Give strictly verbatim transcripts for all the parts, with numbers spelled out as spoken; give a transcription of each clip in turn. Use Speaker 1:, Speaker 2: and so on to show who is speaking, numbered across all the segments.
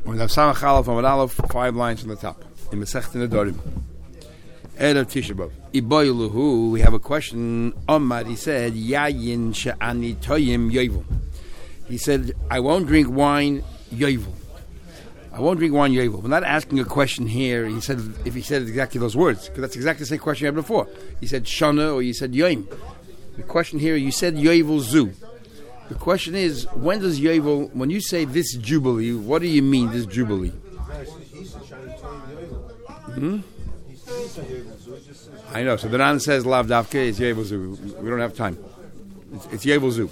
Speaker 1: We have Samach Chalaf and Aleph, five lines from the top. In Masechet Nedarim. Erev Tisha B'Av. Iboyluhu, we have a question. Omar, he said, Yayin she'ani toyim yovel. He said, I won't drink wine yovel. I won't drink wine yovel. We're not asking a question here. He said, if he said exactly those words, because that's exactly the same question you had before. He said shana or you said yoim. The question here, you said yovel zu. The question is, when does yovel, when you say this jubilee, what do you mean, this jubilee? Hmm? I know. So the Ran says lav davke is yovel zu. We don't have time. It's, it's yovel zu.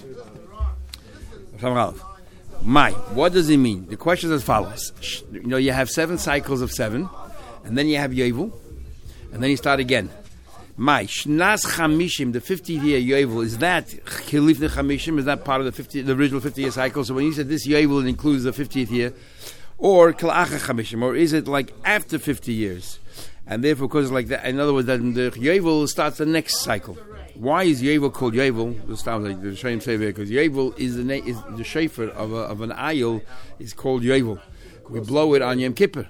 Speaker 1: My, what does it mean? The question is as follows. You know, you have seven cycles of seven, and then you have yovel, and then you start again. My shnas chamishim, the fiftieth year yovel, is that kilifne chamishim? Is that part of the fifty, the original fifty year cycle? So when you said this yovel, it includes the fiftieth year, or kalacha chamishim, or is it like after fifty years? And therefore, because it's like that, in other words, that the yovel starts the next cycle. Why is yovel called yovel? This sounds like the Shem say there, because yovel is the na- is the shofar of a, of an ayil is called yovel. We blow it on Yom Kippur.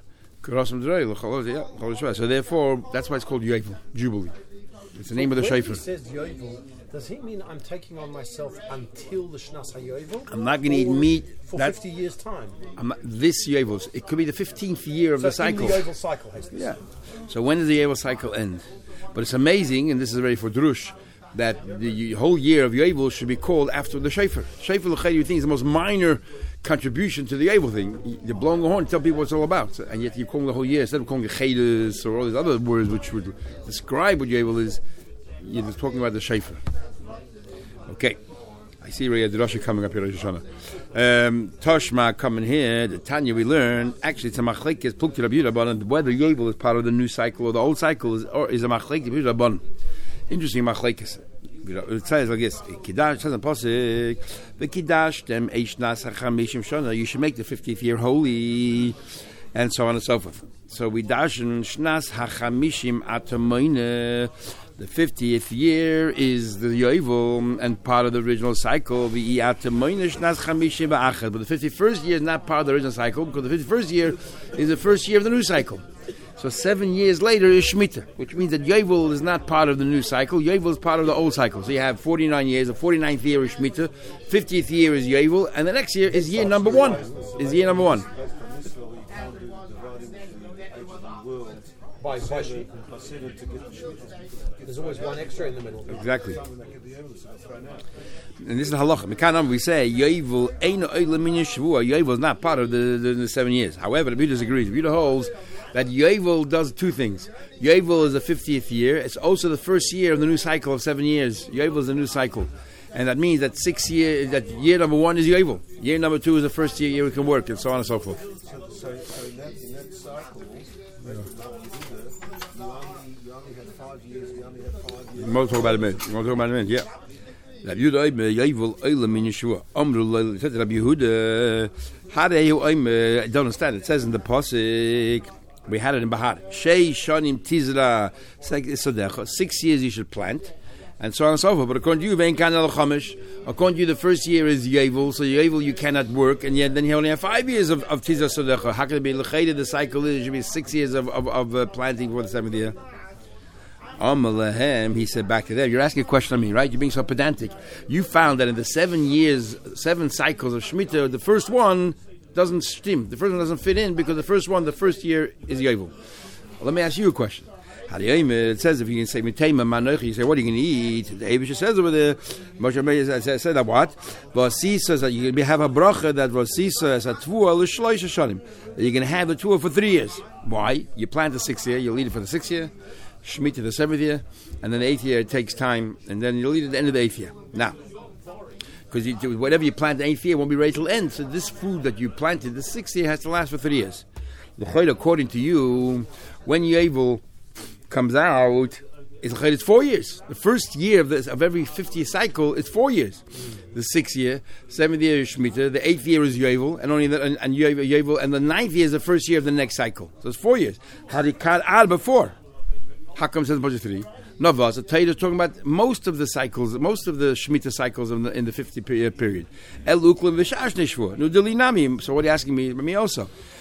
Speaker 1: So therefore, that's why it's called yovel, jubilee. It's the name of the shofar.
Speaker 2: When he says yovel, does he mean I'm taking on myself until the Shnas HaYovel?
Speaker 1: I'm not going to eat meat
Speaker 2: for fifty years' time.
Speaker 1: I'm not, this yovel, it could be the fifteenth year of
Speaker 2: so
Speaker 1: the cycle.
Speaker 2: In the yovel cycle, has this.
Speaker 1: Yeah. So when does the yovel cycle end? But it's amazing, and this is ready for drush, that the whole year of yovel should be called after the shofar. Shofar l'chayr, you think, is the most minor contribution to the yovel thing. You're blowing the horn to tell people what it's all about, and yet you're calling the whole year instead of calling it chedus or all these other words which would describe what yovel is. You're just talking about the shofar. Okay, I see Ray Adrasha coming up here, Rosh Hashanah. Um, Toshma coming here. The Tanya we learn. Actually, it's a machlekes plukti Rabbi Rabbanan. Whether yovel is part of the new cycle or the old cycle is, or is a machlekes Rabbi Rabbanan. Interesting machlekes. It says like this: Kiddush says in pasuk, "V'kiddush dem eishnas hachamishim shana." You should make the fiftieth year holy, and so on and so forth. So we dash in shnas hachamishim atamoine. The fiftieth year is the yovel and part of the original cycle. But the fifty-first year is not part of the original cycle because the fifty-first year is the first year of the new cycle. So seven years later is Shemitah, which means that yovel is not part of the new cycle. Yovel is part of the old cycle. So you have forty-nine years. The forty-ninth year is Shemitah. fiftieth year is yovel, and the next year is year number one. Is year number one.
Speaker 2: By, by There's always one extra in the middle.
Speaker 1: Exactly. And this is halacha. We say yovel ein oila min shvua. Yovel is not part of the, the, the seven years. However, the Rebbe disagrees. The Rebbe holds that yovel does two things. Yovel is the fiftieth year. It's also the first year of the new cycle of seven years. Yovel is the new cycle. And that means that six year, that year number one is yovel. Year number two is the first year, year we can work, and so on and so forth.
Speaker 3: So, so, so in, that, in that cycle, when you only, you only have five years, you only have five years.
Speaker 1: We want to talk about a minute. We want to talk about a minute, yeah. Rabbi Yehuda, yovel oila min Yeshua. Amru loila, said Rabbi Yehuda, hareyu oim, I don't understand. It says in the pasuk, we had it in Bahar. Shei shanim tizra, six years you should plant. And so on and so forth. But according to you, according to you, the first year is yovel. So yovel, you cannot work, and yet then you only have five years of of tizah sodecha. How can it be l'chayda? The cycle is it should be six years of of, of uh, planting for the seventh year. Amalehem, he said back to them. You're asking a question on me, right? You're being so pedantic. You found that in the seven years, seven cycles of Shemitah, the first one doesn't stim. The first one doesn't fit in because the first one, the first year is yovel. Well, let me ask you a question. It says if you can say mitayma manoich, you say what are you going to eat? The Eibush says over there. Moshe Rabbeinu says that what? Vasi says that you can have a bracha that Vasi says a tvua l'shloisha shanim. That you're going to have the tvua for three years. Why? You plant the sixth year, you'll eat it for the sixth year. Shemitah the seventh year, and then the eighth year it takes time, and then you'll eat at the end of the eighth year. Now, because whatever you plant the eighth year won't be ready till end. So this food that you planted the sixth year has to last for three years. According to you, when yovel comes out, it's, it's four years. The first year of, this, of every fifty-year cycle is four years. The sixth year, seventh year is Shemitah, the eighth year is yovel, and only the, and, and yovel, and the ninth year is the first year of the next cycle. So it's four years. Harikat al before. How come it says budget three? No, the Torah is talking about most of the cycles, most of the Shemitah cycles in the, in the fifty-year period. El uklim v'shash neshvua. Nu deli nami. So what are you asking me? Me also.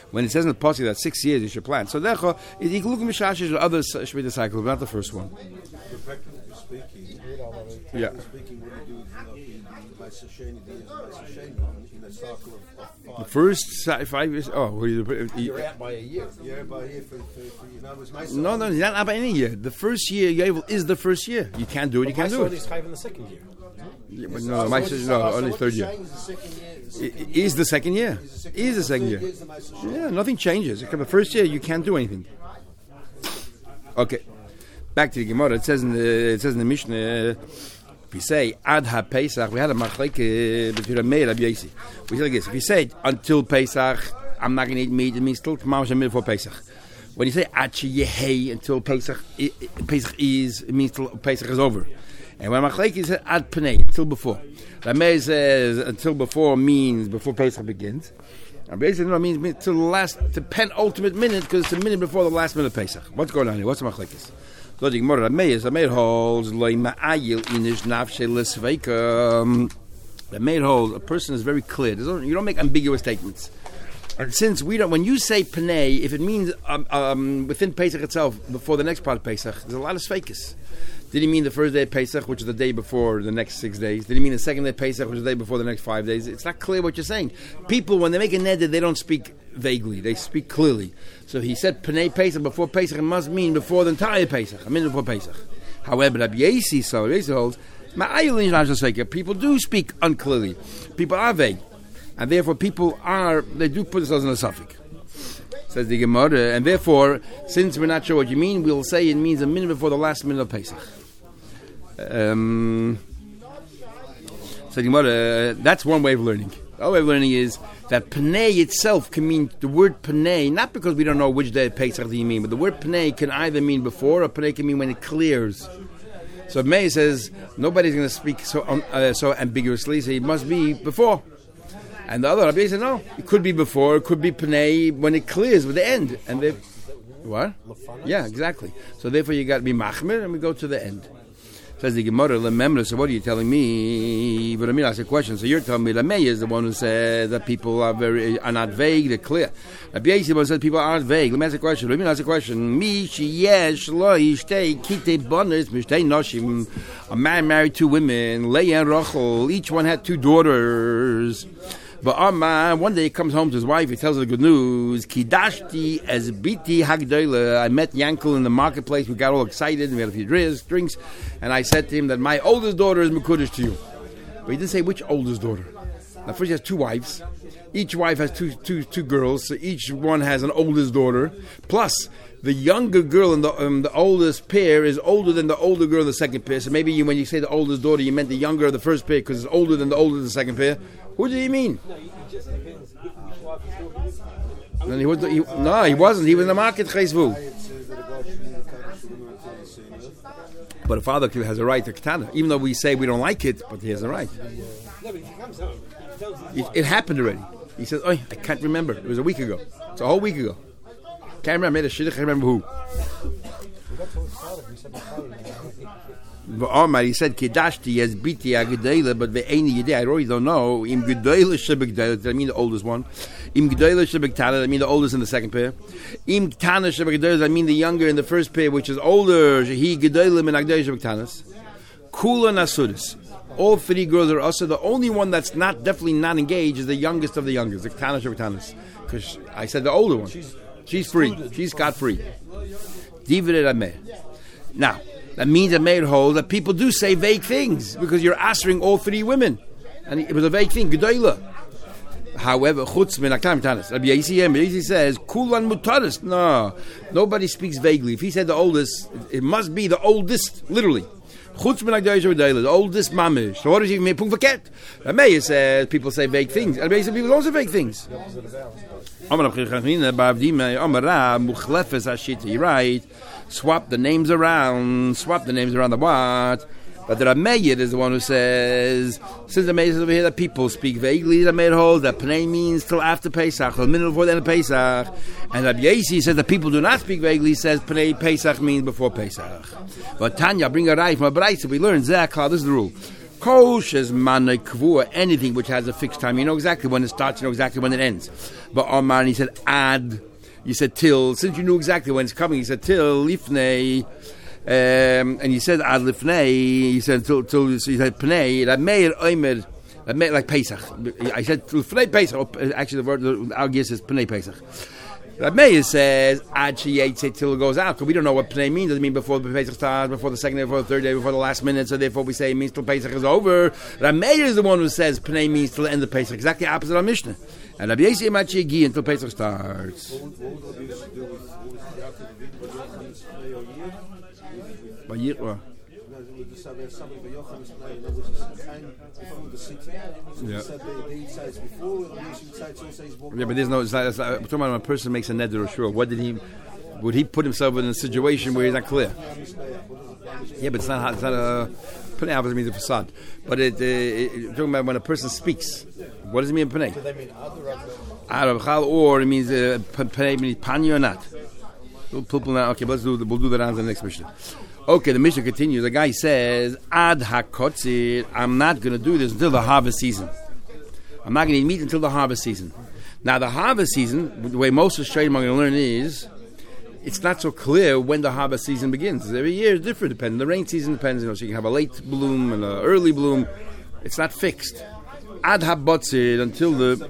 Speaker 1: when it says in the Pasuk that six years you should plant. So therefore, you can look at Mishashish or other Shemitah cycles, but not the first one.
Speaker 3: So practically speaking,
Speaker 1: Yeah.
Speaker 3: speaking, what do you do in my Sheni days, in a cycle of, of
Speaker 1: The
Speaker 3: five?
Speaker 1: first si- five years. Oh, what do you,
Speaker 2: You're out by a year.
Speaker 3: Yeah, by here for, for, for you know, it was my
Speaker 1: no, no, not about any year. The first year Yovel is the first year. You can't do it. You can't do
Speaker 2: My
Speaker 1: it.
Speaker 2: son is chayv in the second year.
Speaker 1: Yeah, but no, my sister, no, only third year. It is the second year. Is the second year. Yeah, nothing changes. The first year you can't do anything. Okay, back to the Gemara. It says in the it says in the Mishnah. If you say Ad Ha Pesach, we had a machleke between a Meir and Rabbi Yossi. We say like this: if you say until Pesach, I'm not going to eat meat. It means still Mamash and before Pesach. When you say Ad Sheyehei until Pesach, it, it, Pesach is it means till Pesach is over. And when machleke says Ad Pnei until before, Rabbi says until before means before Pesach begins. And basically, no, it means, means till the last, the penultimate minute, because it's a minute before the last minute of Pesach. What's going on here? What's the machlekes? So the Gemara Rameir, Rameir holds loy ma'ayil inish nafshe l'sveika. Rameir holds a person is very clear. There's, you don't make ambiguous statements. And since we don't, when you say Pnei, if it means um, um, within Pesach itself, before the next part of Pesach, there's a lot of sveikas. Did he mean the first day of Pesach, which is the day before the next six days? Did he mean the second day of Pesach, which is the day before the next five days? It's not clear what you're saying. People, when they make a neder, they don't speak vaguely. They speak clearly. So he said Pnei Pesach before Pesach, it must mean before the entire Pesach, a minute before Pesach. However, Rabbi Yossi, so Rabbi Yossi holds, people do speak unclearly. People are vague. And therefore people are, they do put themselves in a suffix. Says the Gemara, and therefore, since we're not sure what you mean, we'll say it means a minute before the last minute of Pesach. Um, so the Gemara, uh, that's one way of learning. The other way of learning is that Pnei itself can mean, the word Pnei, not because we don't know which day of Pesach do you mean, but the word Pnei can either mean before, or Pnei can mean when it clears. So May says, nobody's going to speak so um, uh, so ambiguously, so it must be before. And the other Rabbi said, no, it could be before, it could be Pnei when it clears with the end. And they, what? Yeah, exactly. So therefore you got to be Machmir, and we go to the end. Says the Gemara, Lememra, so what are you telling me? But I mean, I ask a question. So you're telling me Lamei is the one who said that people are very are not vague, they're clear. Rabbi Yossi said people aren't vague. Let me ask a question. Let me ask a question. Mi sheyesh lo yishtei kitei banis mishtei noshim. A man married two women, Leah and Rachel. Each one had two daughters. But Amma, one day he comes home to his wife, he tells her the good news. Kidashti as biti hagdoila. I met Yankel in the marketplace, we got all excited, and we had a few drinks, drinks, and I said to him that my oldest daughter is Mekudesh to you. But he didn't say which oldest daughter. Now first he has two wives. Each wife has two, two, two girls, so each one has an oldest daughter. Plus, the younger girl in the um, the oldest pair is older than the older girl in the second pair. So maybe you, when you say the oldest daughter, you meant the younger of the first pair because it's older than the older of the second pair. Who did he mean?
Speaker 2: No, it just depends which wife is talking.
Speaker 1: And he was, he, no, he wasn't. He was in the market, Chesvu. But a father has a right to Ketana, even though we say we don't like it, but he has a right.
Speaker 2: No, but if he comes home, he tells his
Speaker 1: It,
Speaker 2: wife.
Speaker 1: it happened already. He says, "Oh, I can't remember. It was a week ago. It's a whole week ago. Can't remember. I made a shidduch. I can't remember who." But Omar, he said, "Kedashti as biti agedela," but the any yedei I really don't know. Im gedela shebegdela. I mean the oldest one. Im gedela shebegtana. I mean the oldest in the second pair. Im tana shebegdela. I mean the younger in the first pair, which is older. He gedela min agdela shebegtanas. Kula nasudis. All three girls are also. The only one that's not definitely not engaged is the youngest of the youngest, the tana shebegtanas. Because I said the older one. She's, She's free. She's scot free. Divrei Rameh. Now. That means that made hold that people do say vague things because you're answering all three women, and it was a vague thing. Gedola. However, chutz min akam tanis. Rabbi Yossi says kulan mutaris. No, nobody speaks vaguely. If he said the oldest, it must be the oldest, literally. Chutz min akam the oldest mamish. So what does he mean? Pung verket. Rabbi says people say vague things. Rabbi says people don't say vague things. You're right. Swap the names around. Swap the names around the what? But the Rameir is the one who says, since the Rameir is over here that people speak vaguely, the Rameir holds that Pnei means till after Pesach, or a minute before the end of Pesach. And Rabbi Yossi says that people do not speak vaguely, says Pnei Pesach means before Pesach. But Tanya, bring a right from a Braisa, we learn, Zeh, this is the rule. Kosh is mana kvua, anything which has a fixed time. You know exactly when it starts, you know exactly when it ends. But Omar, he said ad, you said till, since you knew exactly when it's coming, he said till lifnei, um, and you said ad lifnei, he said till, till you said pnei, that meir oimer, that meir like Pesach. I said lifnei Pesach, actually the word, our guess is pnei Pesach. Rab Meir says ad sheyetze till it goes out, because we don't know what pnei means. Does it mean before the Pesach starts, before the second day, before the third day, before the last minute? So therefore we say it means till Pesach is over. Rab Meir is the one who says pnei means till the end of Pesach, exactly opposite of Mishnah. And Rabbi Yossi ad sheyegi until Pesach starts. By Yirwa. Yeah. Yeah, but there's no. It's not, it's not, we're talking about when a person makes a neder or sure. What did he? Would he put himself in a situation where he's not clear? Yeah, but it's not. It's not a. Pnei obviously means a facade. But it, uh, it, it talking about when a person speaks. What does it mean pnei?
Speaker 2: Do they mean
Speaker 1: Arab, or it means uh, pnei means pani or not. Okay, let's do. We'll do that on the next mission. Okay, the Mishnah continues. The guy says, Ad hakotzir, I'm not going to do this until the harvest season. I'm not going to eat meat until the harvest season. Now, the harvest season, the way most of the Shayim are going to learn is, it's not so clear when the harvest season begins. Every year is different, depending. The rain season depends. You know, so you can have a late bloom and an early bloom. It's not fixed. Ad habotzir, until the...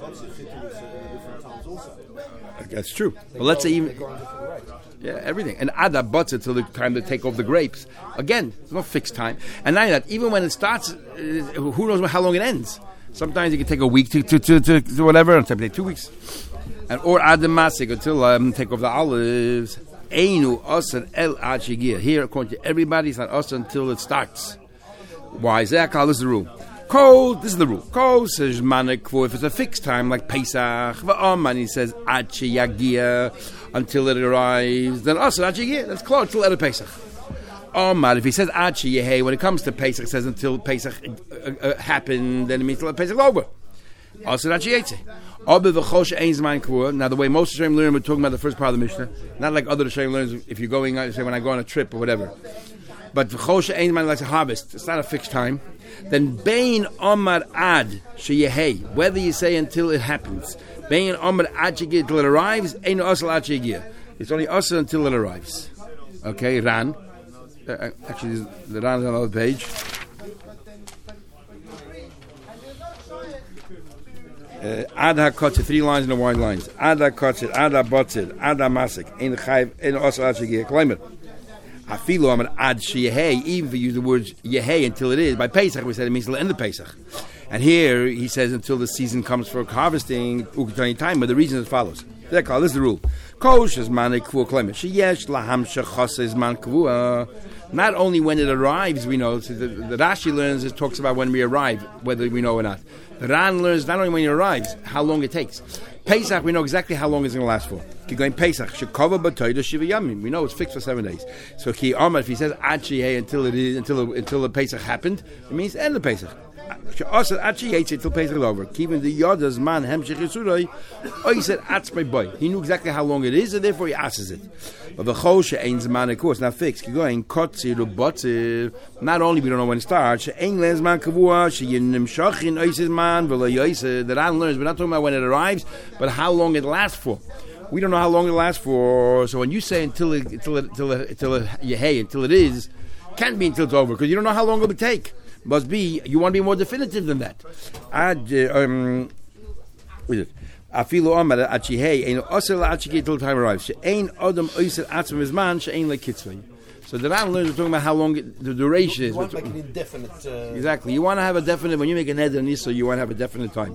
Speaker 1: That's true. But let's say even... Yeah, everything. And ada butts until the time they take off the grapes. Again, there's no fixed time. And now that, even when it starts, uh, who knows how long it ends? Sometimes it can take a week to to, to, to, to whatever, and sometimes take two weeks. And or ada masik until um, take off the olives. Einu asan el achigir. Here, according to everybody, it's not asan until it starts. Why is that? This is the rule. Kol, this is the rule. Kol says manik, if it's a fixed time like Pesach, v'aman, he says achi yagia until it arrives. Then also achi yagia, that's close till the Pesach. Omar, if he says achi yehei, when it comes to Pesach, it says until Pesach uh, uh, happened, then it means till Pesach is over. Also achi yetze. Obe v'chol she'ein zman kvua. Now the way most of the Shem learn, we're talking about the first part of the Mishnah, not like other Shem learns if you're going, say when I go on a trip or whatever. But v'chol she'ein zman like a harvest, it's not a fixed time. Then Bain Omar Ad Sheyehei, whether you say until it happens, Bain Omar Ad Sheyegir until it arrives, Ein Osel Ad Sheyegir. It's only Osel until it arrives. Okay, Ran. Uh, actually, the Ran is on the other page. Ad HaKotzit, three lines in the wide lines. Ad HaKotzit, Ad HaBotzit, Ad HaMasik, Ein Chayv, Ein Osel Ad Sheyegir. Climate. Afilu Amar Ad Sheyehei, even if you use the words Yehei until it is. By Pesach, we said it means till the end of Pesach. And here, he says until the season comes for harvesting, Ukitani time, but the reason is as follows. This is the rule. Kosh is man kvu klemer. Sheyesh laham shechas is man kvu. Not only when it arrives, we know. So the, the Rashi learns, it talks about when we arrive, whether we know or not. The Ran learns not only when it arrives, how long it takes. Pesach, we know exactly how long it's going to last for. Keep going Pesach. Shekova b'toyda shiva yamim. We know it's fixed for seven days. So ki Amar, if he says ad sheyeh until it is until the, until the Pesach happened, it means end of Pesach. Also ad sheyeh until Pesach is over. Keeping the yodas man hemshich yisuroi. Oh, he said atz my boy. He knew exactly how long it is, and therefore he asks it. But the chol she'ein zman, of course, not fixed. Keep going kotzir ubotzir. Not only we don't know when it starts. She'ein lezman kavua she'yinim shachin oises man v'lo yoiser. The Ran learns. We're not talking about when it arrives, but how long it lasts for. We don't know how long it lasts for. So when you say until it, until it, until it, until it, yehei, until it is, can't be until it's over because you don't know how long it will take. Must be, you want to be more definitive than that. Ad, um, what is it? Afilu Amar ad shehei ein osel ad shegir till time arrives. She'ein adam oiser atzim izman she'ein lekitzvei. So the Ran learns, we're talking about how long it, the duration is.
Speaker 2: You want to make an indefinite. Uh,
Speaker 1: exactly. You want to have a definite, when you make an ed and so you want to have a definite time.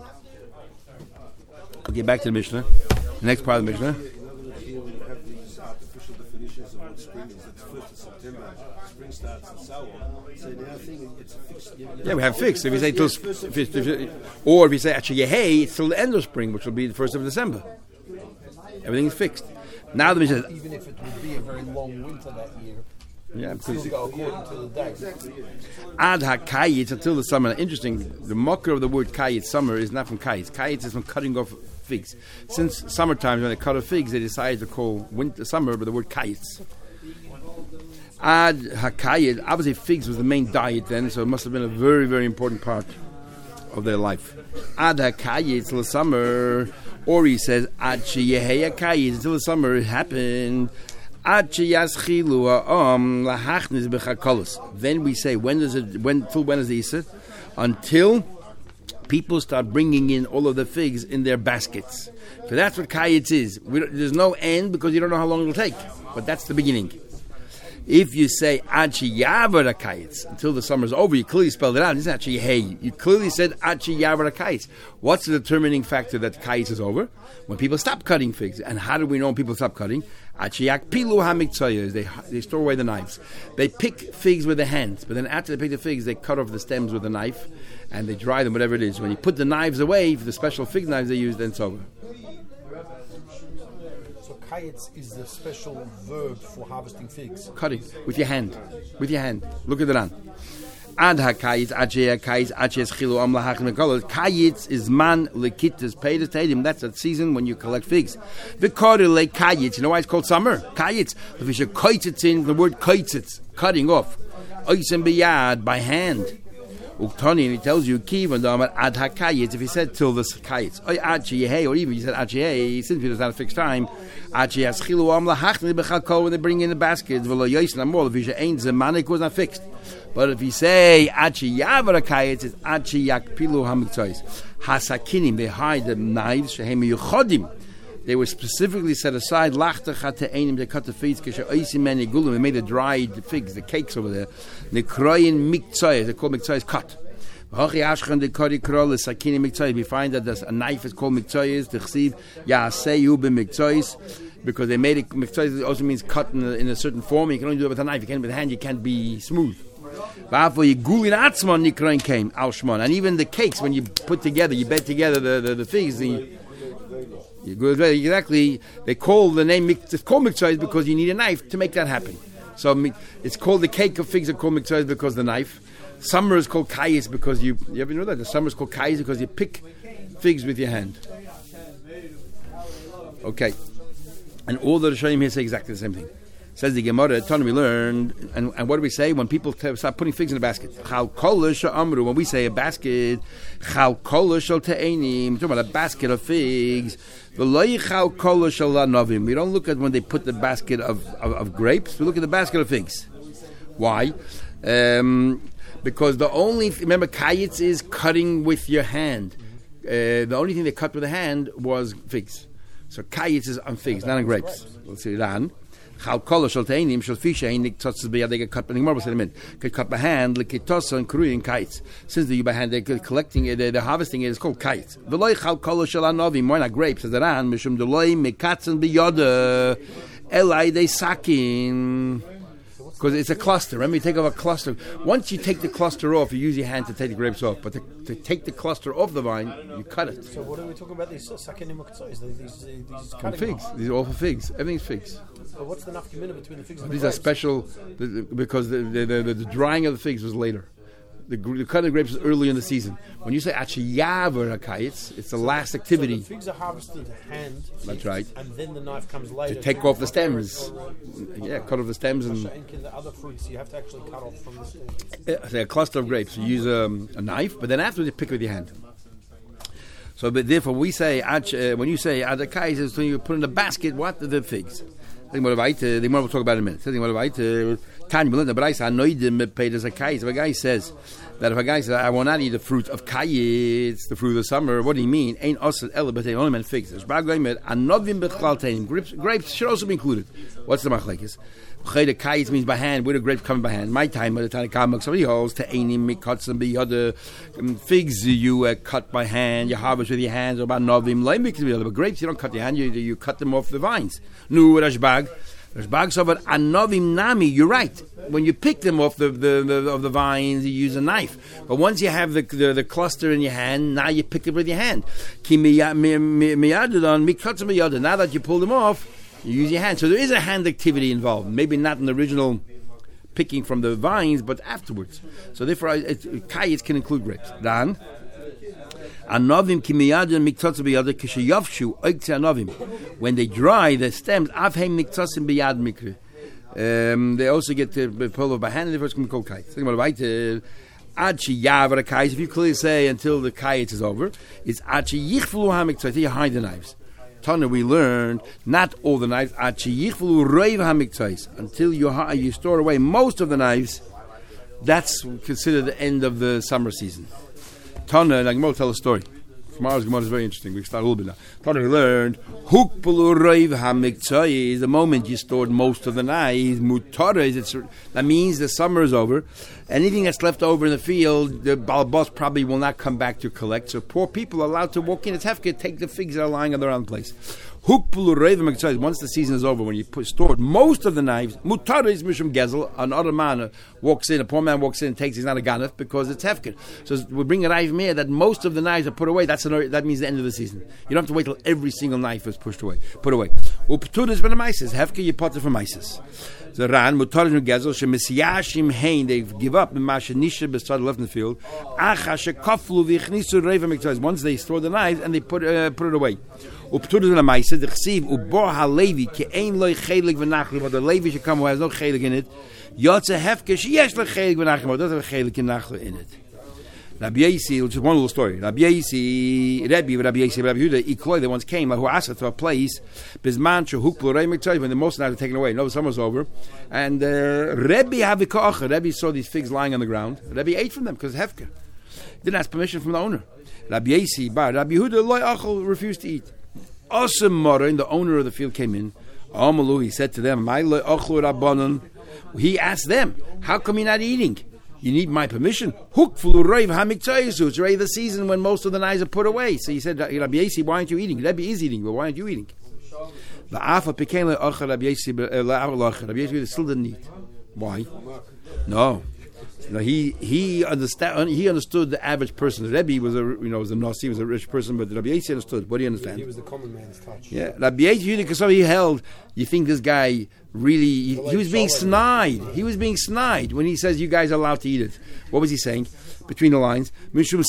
Speaker 1: Okay, back to the Mishnah. The next part of the Mishnah.
Speaker 3: Here we have these artificial definitions of what spring is. It's first of September. Spring starts and so on. So now I think it's fixed. You know,
Speaker 1: Yeah, we have fixed. If you say till,
Speaker 3: yes, first of
Speaker 1: if you- if you- or if you say actually Yehei, it's till the end of spring, which will be the first of December. Everything is fixed. Now the Mishnah.
Speaker 2: even if it would be a very long winter that year,
Speaker 1: Yeah,
Speaker 2: still
Speaker 1: because
Speaker 2: go according to the days.
Speaker 1: ad hakayitz until the summer. Interesting. The mocker of the word kayitz, summer, is not from kayitz. Kayitz is from cutting off figs. Since summertime, when they cut off figs, they decided to call winter summer, but the word kayitz. Ad hakayit, obviously figs was the main diet then, so it must have been a very, very important part of their life. Ad hakayit till the summer, or he says ad sheyehei hakayit until the summer it happened. Ad sheyaschilu ha'am lahachnis b'chakolos. Then we say when does it when till when is the Easter? Until people start bringing in all of the figs in their baskets. So that's what kayitz is. We there's no end because you don't know how long it'll take, but that's the beginning. If you say Achi Yavar Akayitz until the summer's over, you clearly spelled it out. It's actually hey. You clearly said Achi Yavar Akayitz. What's the determining factor that Kayitz is over? When people stop cutting figs. And how do we know when people stop cutting? Achi Yak Pilu HaMiktzayos. They they store away the knives. They pick figs with their hands, but then after they pick the figs, they cut off the stems with a knife and they dry them, whatever it is. When you put the knives away, the special fig knives they use, then it's over.
Speaker 2: Kayitz is the special verb for harvesting figs.
Speaker 1: Cutting with your hand, with your hand. Look at it on. Ad hakayitz, adjei hakayitz, adjei schilu am lahachim kolot. Kayitz is man lekitas peidas tedim. That's the season when you collect figs. V'koril le kayitz. You know why it's called summer? Kayitz. If you should kaitzitz in the word kaitzitz, cutting off. Oisem biyad by hand. Uktani, and he tells you kivan damar ad hakayitz. If he said till this kayitz, or adjei, or even he said adjei, since it was not a fixed time. When they bring in the basket, it was not fixed. But if you say Achi Yavar Akayitz, it's Achi Yak Pilu HaMiktzayos. Hasakinim, they hide the knives. They were specifically set aside. They cut the figs. They made the dried figs, the cakes over there. They called Miktzayos cut. We find that there's a knife is called Miktzayos. The chsiv Yaseyu b'Miktzayos. Because they made it, Miktzayos also means cut in a, in a certain form. You can only do it with a knife. You can't with a hand. You can't be smooth. And even the cakes, when you put together, you bed together the, the, the figs. The, you, exactly. They call the name. It's called Miktzayos because you need a knife to make that happen. So it's called the cake of figs are called Miktzayos because of the knife. Summer is called kayis because you. You ever know that the summer is called kayis because you pick figs with your hand. Okay. And all the Rishonim here say exactly the same thing. Says the Gemara, Tana we learned, and, and what do we say when people t- start putting figs in a basket? Chal kolish amru. When we say a basket, chal kolish al te'enim. We're talking about a basket of figs. V'loi chal kolish al novim. We don't look at when they put the basket of, of, of grapes. We look at the basket of figs. Why? Um, because the only th- remember kayitz is cutting with your hand. Uh, the only thing they cut with the hand was figs. So kayitz is on figs, not on grapes. Let's see Ran. Chal kol shel teinim shel fisha in niktotzes biyad. They get cut by the Gemara said a minute. Could cut by hand likitosa and kruyin kayitz. Since they by hand they're collecting it, they're, they're harvesting it. It's called kayitz. V'loy chal kol shel anovim. Why not grapes? Says Ran. Mishum deloy mekatzen biyad. Elai they sakin. Because it's a cluster. Remember, you take off a cluster. Once you take the cluster off, you use your hand to take the grapes off. But to, to take the cluster off the vine, you cut it.
Speaker 2: So what are we talking about? These sakinim muktzayos? These these cutting
Speaker 1: figs.
Speaker 2: off.
Speaker 1: These are all for figs. Everything's figs.
Speaker 2: But what's the nafkamina between the figs and
Speaker 1: These
Speaker 2: the
Speaker 1: are
Speaker 2: grapes?
Speaker 1: special the, the, because the the, the the drying of the figs was later. The, the cutting of grapes was early in the season. When you say achiyaver hakayitz, it's the last activity.
Speaker 2: So the figs are harvested hand.
Speaker 1: That's right.
Speaker 2: And then the knife comes later
Speaker 1: To take off the stems. Yeah, cut off the stems and.
Speaker 2: And the other fruits you have to actually cut off from the stems.
Speaker 1: Yeah, say a cluster of grapes. You use um, a knife, but then afterwards you pick it with your hand. So, but therefore, we say uh, when you say adakayitz is when you put in a basket. What the figs? The Gemara will talk about it in a minute. The Gemara If a guy says that if a guy says, I will not eat the fruit of kayitz, the fruit of the summer, what do you mean? Ain't osel ela, but they only meant figs. Grapes, grapes should also be included. What's the machlekes? Kayitz means by hand. Where the grapes coming by hand? My time, by the time come, somebody holds to ainim mikotz and be other figs you uh, cut by hand. You harvest with your hands. Or about novim leimik the other. But grapes you don't cut your hand. You you cut them off the vines. Nu rashbag. Rashbag so but anovim nami. You're right. When you pick them off the, the, the of the vines, you use a knife. But once you have the the, the cluster in your hand, now you pick it with your hand. Ki miyadudon mikotz miyadud. Now that you pull them off, you use your hand. So there is a hand activity involved. Maybe not in the original picking from the vines, but afterwards. So therefore, kayitz can include grapes. Dan. Anovim kimiyadin miktotz biyad kishayavshu oikti anovim. When they dry the stems, avhem miktotz biyad mikri. Um, they also get to be pulled by hand, and the first can be called kite. Think about it. Achi yavar kite. If you clearly say until the kite is over, it's achi yichvulu hamiktzos. You hide the knives. Tana, we learned not all the knives. Achi yichvulu reiv hamiktzos. Until you you store away most of the knives. That's considered the end of the summer season. Tana, like Mo, tell a story. Tomorrow's Gemara is very interesting. We can start a little bit now. Tana, we learned hukpulu reiv hamiktzos. The moment you stored most of the knives, mutares. It's that means the summer is over. Anything that's left over in the field, the balbos probably will not come back to collect. So poor people are allowed to walk in. It's hefker, take the figs that are lying on the round place. Once the season is over, when you put, stored most of the knives, mutar is mishum gezel. Another man walks in, a poor man walks in and takes. He's not a ganef because it's hefker. So we bring a knife here that most of the knives are put away. That's an, that means the end of the season. You don't have to wait till every single knife is pushed away, put away. Uptur is ben meises. Hefker you put it for meises. The ran mutar is gezel. Shemisyashim hein. They give up. Mashanisha beside left in the field. Achashe kaflu vichnisu reiva miktzos. Once they store the knives and they put uh, put it away. Uptur is ben meises. The chsiv ubor halevi ki ein loy chelik v'nachli. But the Levi should come who has no chelik in it. Yotze hefker sheyesh lo chelik v'nachli. But doesn't have chelik v'nachli in it. Rabbi Yasi, which is one little story. Rabbi Yasi, Rebbe, Rabbi Yasi, Rabbi Yehuda, Ikloi, they once came, who asked her to a place, Bizman, Shehuklu, Reimik, when the most knives were taken away. No, the summer's over. And uh, Rebbe Havikocha, Rebbe saw these figs lying on the ground. Rebbe ate from them because hefker. Didn't ask permission from the owner. Rabbi Yasi, Bar, Rabbi Yehuda, Loi Achel, refused to eat. Awesome Morin, the owner of the field, came in. Amalu, he said to them, My Loi Achel Rabbanon. He asked them, how come you're not eating? You need my permission. It's already the season when most of the knives are put away. So he said, Rabbi Yasi, why aren't you eating? Rabbi is eating, but why aren't you eating? The Afa became like Rabbi Yasi, Rabbi Yasi still didn't eat. Why? No. No, he he understand. He understood the average person. Rabbi was a you know was a Nasi, was a rich person, but Rabbi Yasi understood. What do you understand?
Speaker 2: He was the common man's touch.
Speaker 1: Yeah, Rabbi Yasi, because he held. You think this guy really? He, he was being snide. He was being snide when he says you guys are allowed to eat it. What was he saying? Between the lines, because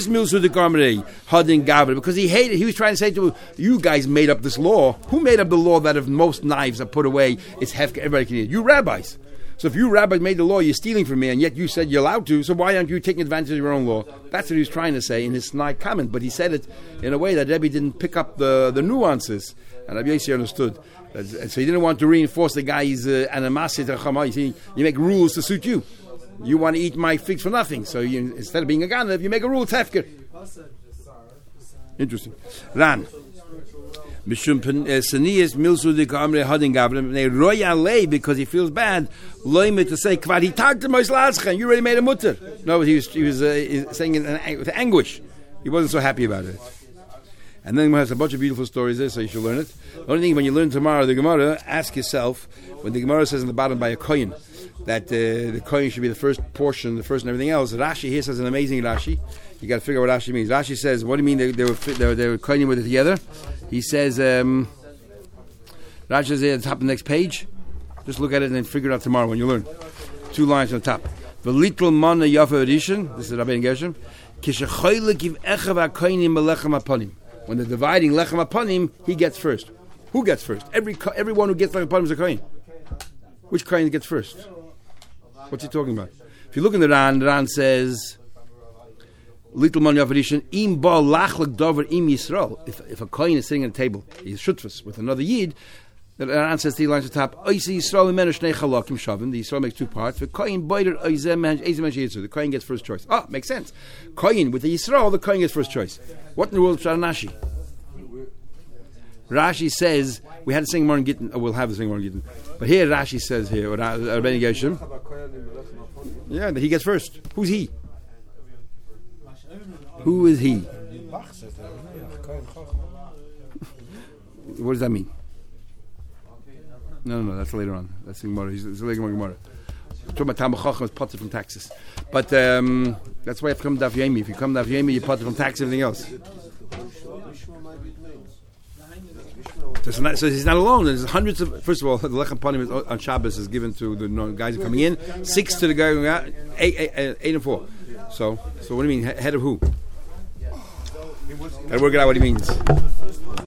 Speaker 1: he hated. He was trying to say to you guys made up this law. Who made up the law that if most knives are put away, it's hefker, everybody can eat it? You rabbis. So if you rabbis made the law, you're stealing from me, and yet you said you're allowed to, so why aren't you taking advantage of your own law? That's what he was trying to say in his snide comment, but he said it in a way that Rebbe didn't pick up the, the nuances, and Rabbi Yossi understood. And so he didn't want to reinforce the guy's uh, animosity. You see, you make rules to suit you. You want to eat my figs for nothing, so you, instead of being a ganav, you make a rule, tefker. Interesting. Ran. Because he feels bad, to say, you already made a mutter. No, he was, he was uh, saying it with anguish. He wasn't so happy about it. And then we have a bunch of beautiful stories there, so you should learn it. The only thing, when you learn tomorrow the Gemara, ask yourself, when the Gemara says in the bottom by a kohen, that uh, the kohen should be the first portion, the first and everything else, Rashi here says an amazing Rashi. You got to figure out what Rashi means. Rashi says, what do you mean they, they were they were, they were kohenim with it together? He says, um, Rashi says at the top of the next page. Just look at it and then figure it out tomorrow when you learn. Two lines on the top. The little mana yafa edishin. This is Rabbeinu Gershom. Kishachoyle give echav kohenim melechem aponim. When they're dividing lechem aponim, he gets first. Who gets first? Every everyone who gets lechem aponim is a kohen. Which kohen gets first? What's he talking about? If you look in the Ran, the Ran says, "Little man yafarishin im ba lachlek davar im Yisrael." If if a kohen is sitting at a table, he's shutfus with another yid. The Ran says three lines at the top. Oisi Yisrael imenu shnei chalakim shavim. The Yisrael makes two parts. The kohen boider oizem man eizem man sheyitzu. The kohen gets first choice. Ah, makes sense. Kohen with the Yisrael, the kohen gets first choice. What in the world is Rashi? Rashi says we had to sing more in Gittin. Oh, we'll have to sing more in Gittin. But here Rashi says here, Rabbeinu Gershom, yeah, that he gets first. Who's he? Who is he? What does that mean? No, no, no, that's later on. That's in Gemara. He's, it's later in Gemara. We're talking about Talmud Chacham is potter from taxes. But um, that's why you have to come to Daf Yomi. If you come to Daf Yomi, you potter from taxes and everything else. So, not, so he's not alone. There's hundreds of. First of all, the lechem panim on Shabbos is given to the guys who are coming in. Six to the guy going out. Eight, eight, eight, eight and four. So, so what do you mean? Head of who? And work it out what he means.